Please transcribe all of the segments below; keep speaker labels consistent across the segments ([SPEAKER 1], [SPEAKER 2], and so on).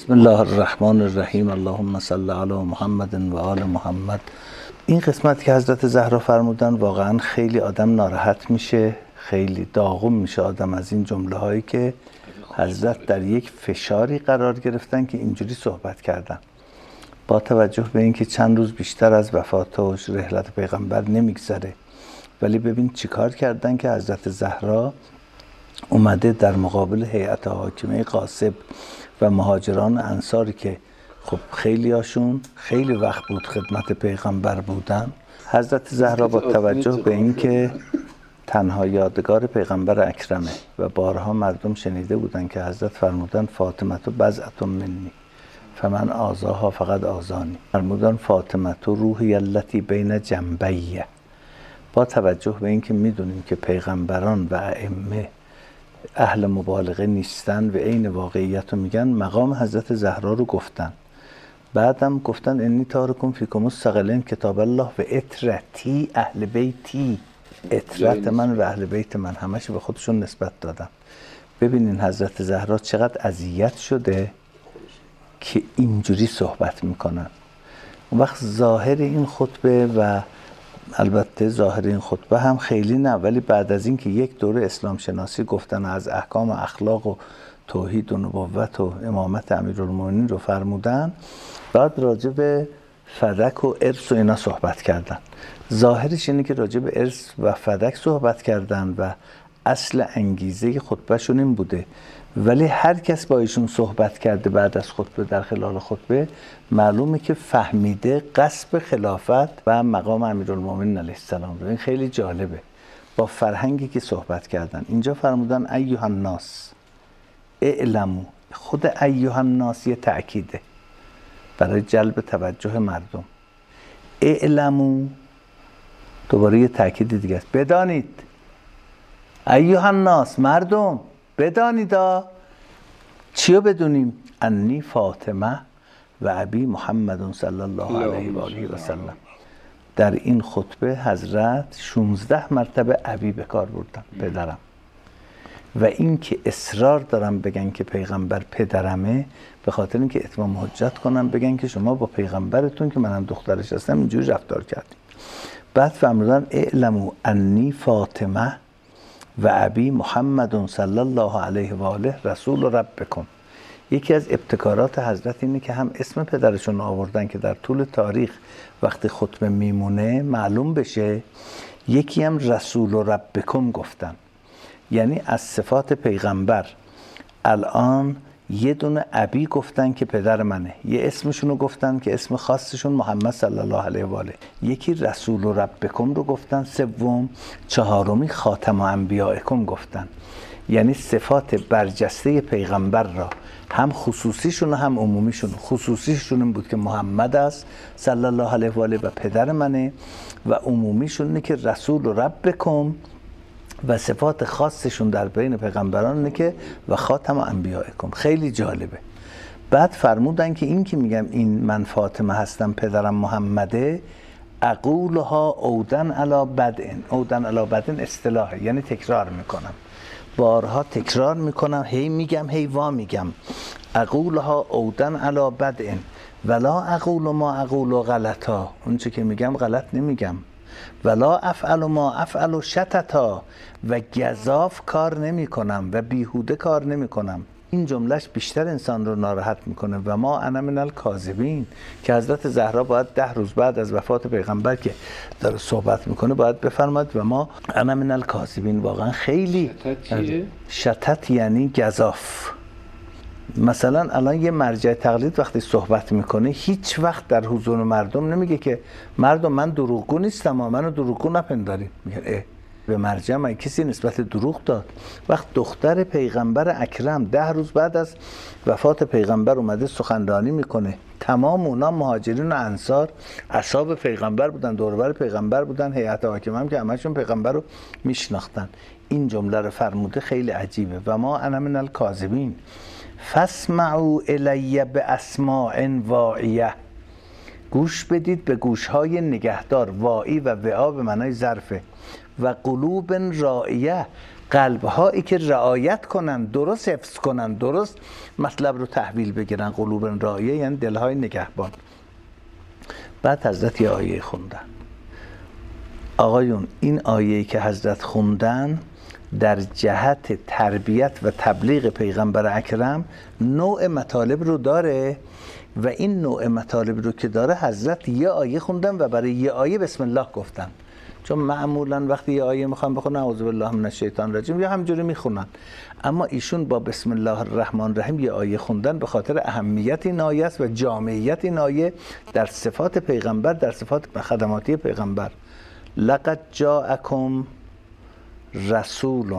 [SPEAKER 1] بسم الله الرحمن الرحیم. اللهم صل علی محمد و آل محمد. این قسمت که حضرت زهرا فرمودن واقعا خیلی آدم ناراحت میشه، خیلی داغون میشه آدم از این جمله هایی که حضرت در یک فشاری قرار گرفتن که اینجوری صحبت کردن، با توجه به اینکه چند روز بیشتر از وفات و رحلت پیغمبر نمیگذره، ولی ببین چیکار کردن که حضرت زهرا اومده در مقابل هیئت حاکمه غاصب و مهاجران انصاری که خب خیلی هاشون خیلی وقت بود خدمت پیغمبر بودن. حضرت زهرا با توجه به اینکه تنها یادگار پیغمبر اکرمه و بارها مردم شنیده بودن که حضرت فرمودن فاطمه بضعة منی فمن آذاها فقط آذانی، فرمودن فاطمه روحی التی بین جنبیه. با توجه به اینکه میدونیم که پیغمبران و ائمه اهل مبالغه نیستن و عین واقعیت رو میگن، مقام حضرت زهرا رو گفتن. بعدم گفتن انی تارکم فیکم الثقلین کتاب الله و اطرتی اهل بیتی، اطرت من و اهل بیت من، همش به خودشون نسبت دادن. ببینین حضرت زهرا چقدر اذیت شده که اینجوری صحبت میکنن. اون وقت ظاهر این خطبه و البته ظاهر این خطبه هم خیلی نه، ولی بعد از این که یک دوره اسلام شناسی گفتن از احکام اخلاق و توحید و نبوت و امامت امیرالمومنین رو فرمودن، بعد راجع به فدک و ارث و اینا صحبت کردن. ظاهرش اینه که راجع به ارث و فدک صحبت کردن و اصل انگیزه خطبهشون این بوده، ولی هر کس با ایشون صحبت کرده بعد از خطبه در خلال خطبه معلومه که فهمیده غصب خلافت و مقام امیرالمومنین علیه السلام رو. این خیلی جالبه با فرهنگی که صحبت کردن. اینجا فرمودن ایها الناس اعلموا، خود ایها الناس یه تأکیده برای جلب توجه مردم. اعلموا دوباره یه تأکید دیگه است، بدانید. ایها الناس، مردم بدانید. چیو بدونیم؟ انی فاطمه و ابی محمد صلی الله علیه و آله و سلم. در این خطبه حضرت 16 مرتبه ابی به کار بردن، پدرم. و این که اصرار دارن بگن که پیغمبر پدرمه، به خاطر اینکه اتمام حجت کنن، بگن که شما با پیغمبرتون که منم دخترش هستم اینجوری رفتار کردیم. بعد فرمودن اعلموا انی فاطمه و ابی محمد صلی الله علیه و آله رسول ربکم. یکی از ابتکارات حضرت اینه که هم اسم پدرشون آوردن که در طول تاریخ وقتی خطبه میمونه معلوم بشه، یکی هم رسول ربکم گفتن. یعنی از صفات پیغمبر الان یه دونه ابی گفتن که پدر منه، یه اسمشون رو گفتن که اسم خاصشون محمد صلی الله علیه و آله، یکی رسول ربکم رو گفتن، سوم چهارمی خاتم انبیائکم گفتن. یعنی صفات برجسته پیغمبر را هم خصوصیشون و هم عمومیشون. خصوصیشون این بود که محمد است صلی الله علیه و آله و پدر منه، و عمومیشون اینه که رسول ربکم، و صفات خاصشون در بین پیغمبران اینه که و خاتم انبیائکم. خیلی جالبه. بعد فرمودن که این که میگم این من فاطمه هستم پدرم محمده، اقولها اودن علی بدء. اودن علی بدء اصطلاحه، یعنی تکرار میکنم، بارها تکرار میکنم، هی میگم هی وا میگم. اقولها اودن علی بدء ولا اقول ما اقول غلطا. اون چه که میگم غلط نمیگم. ولا افعل ما افعل شتتا، و گزاف کار نمی کنم و بیهوده کار نمی کنم. این جملهش بیشتر انسان رو ناراحت میکنه. و ما انا من الکاذبین، که حضرت زهرا باید 10 روز بعد از وفات پیغمبر که داره صحبت میکنه باید بفرماد و ما انا من الکاذبین. واقعا خیلی شتت یعنی گزاف. مثلا الان یه مرجع تقلید وقتی صحبت میکنه هیچ وقت در حضور مردم نمیگه که مردم من دروغگو نیستم، منو دروغگو نپندارید. میگه به مرجع من کسی نسبت دروغ داد؟ وقت دختر پیغمبر اکرم 10 روز بعد از وفات پیغمبر اومده سخنرانی میکنه، تمام اونا مهاجرین و انصار اصحاب پیغمبر بودن، دور و بر پیغمبر بودن، هیئت حاکمه هم که همشون پیغمبر رو میشناختن. این جمله رو فرموده، خیلی عجیبه. و ما انا من الکاذبین فاسمعوا الی باسماع واعیه. گوش بدید به گوشهای نگهدار. واعی و وعا به معنای ظرفه. و قلوب راعیه، قلب‌هایی که رعایت کنن، درست حفظ کنن، درست مطلب رو تحویل بگیرن. قلوب رایه یعنی دلهای نگهبان. بعد حضرت یه آیه خوندن. آقایون این آیه‌ای که حضرت خوندن در جهت تربیت و تبلیغ پیغمبر اکرم نوع مطالب رو داره و این نوع مطالب رو که داره حضرت یه آیه خوندن و برای یه آیه بسم الله گفتن. چون معمولا وقتی یه آیه میخوام بخونن اعوذ بالله من الشیطان الرجیم یا همجوری میخونن، اما ایشون با بسم الله الرحمن الرحیم یه آیه خوندن به خاطر اهمیت این آیه است و جامعیت این آیه در صفات پیغمبر، در صفات خدماتی پیغمبر. لقد جاءکم رسول.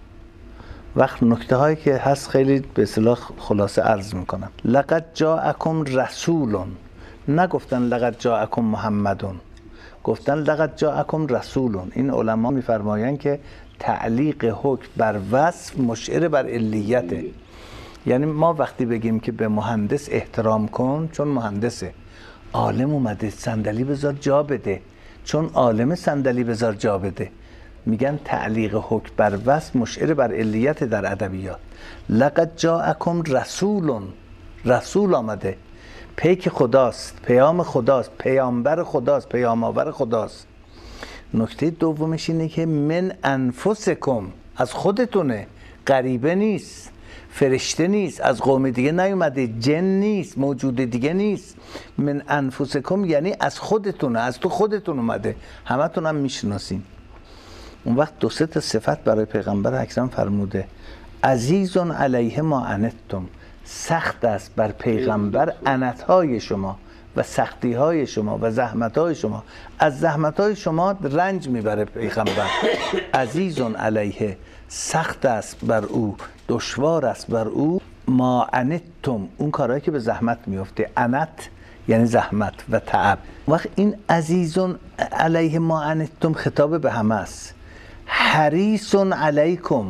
[SPEAKER 1] وقت نکته هایی که هست خیلی به اصطلاح خلاصه عرض میکنم. لقد جاءکم رسول، نگفتن لقد جاءکم محمدون، گفتن لقد جاءکم رسول. این علما میفرمایند که تعلیق حکم بر وصف مشعر بر علیته. یعنی ما وقتی بگیم که به مهندس احترام کن چون مهندسه، عالم اومده صندلی بذار جا بده چون عالم صندلی بذار جا بده، میگن تعلیق حکم بر وصف مشعر بر علیت در ادبیات. لقد جاءکم رسول، رسول آمده، پیک خداست، پیام خداست، پیامبر خداست، پیام آور خداست. نکته دومش اینه که من انفسکم، از خودتونه، غریبه نیست، فرشته نیست، از قوم دیگه نیومده، جن نیست، موجود دیگه نیست. من انفسکم یعنی از خودتونه، از تو خودتون اومده، همتون هم میشناسین. اون وقت دو سه تا صفت برای پیغمبر اکرم فرموده. عزیز علیه ما عنتم، سخت است بر پیغمبر عنتهای شما و سختیهای شما و زحمتهای شما. از زحمتهای شما رنج میبره پیغمبر. عزیز علیه، سخت است بر او، دشوار است بر او، ما عنتم، اون کارهایی که به زحمت میفته. عنت یعنی زحمت و تعب. وقت این عزیز علیه ما عنتم خطاب به همه است. حریص علیکم،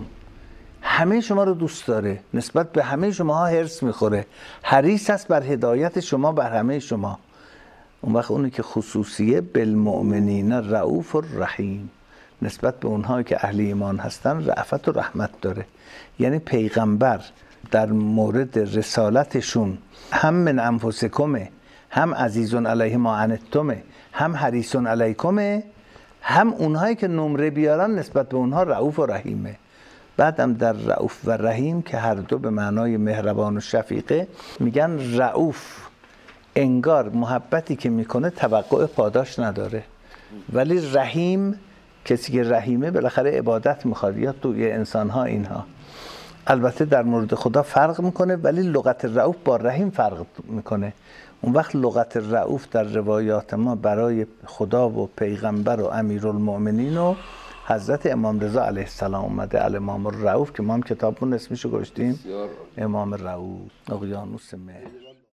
[SPEAKER 1] همه شما رو دوست داره، نسبت به همه شما ها حرص میخوره، حریص است بر هدایت شما، بر همه شما. اون وقت اونی که خصوصیه بالمؤمنین رؤوف الرحیم، نسبت به اونهایی که اهل ایمان هستن رأفت و رحمت داره. یعنی پیغمبر در مورد رسالتشون هم من انفسکمه، هم عزیز علیه ما عنتمه، هم حریص علیکمه، هم اونهایی که نمره بیارن نسبت به اونها رؤوف و رحیمه. بعدم در رؤوف و رحیم که هر دو به معنای مهربان و شفیقه، میگن رؤوف انگار محبتی که میکنه توقع پاداش نداره، ولی رحیم کسی که رحیمه بالاخره عبادت میخواد یا توی انسانها اینها. البته در مورد خدا فرق میکنه ولی لغت رؤوف با رحیم فرق میکنه. اون وقت لغت رؤوف در روایات ما برای خدا و پیغمبر و امیرالمؤمنین و حضرت امام رضا علیه السلام اومده، الامام الرؤوف، که ما هم کتابمون اسمشو گذاشتیم امام رؤوف، اقیانوس مهر.